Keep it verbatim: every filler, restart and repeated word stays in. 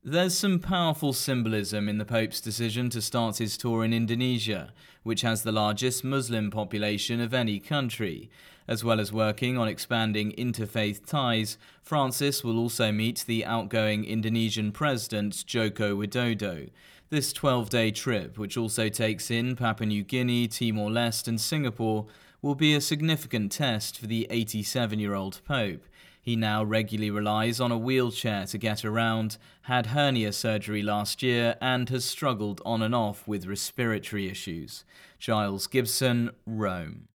There's some powerful symbolism in the Pope's decision to start his tour in Indonesia, which has the largest Muslim population of any country. As well as working on expanding interfaith ties, Francis will also meet the outgoing Indonesian President Joko Widodo. This twelve-day trip, which also takes in Papua New Guinea, Timor-Leste and Singapore, will be a significant test for the eighty-seven-year-old Pope. He now regularly relies on a wheelchair to get around, had hernia surgery last year, and has struggled on and off with respiratory issues. Giles Gibson, Rome.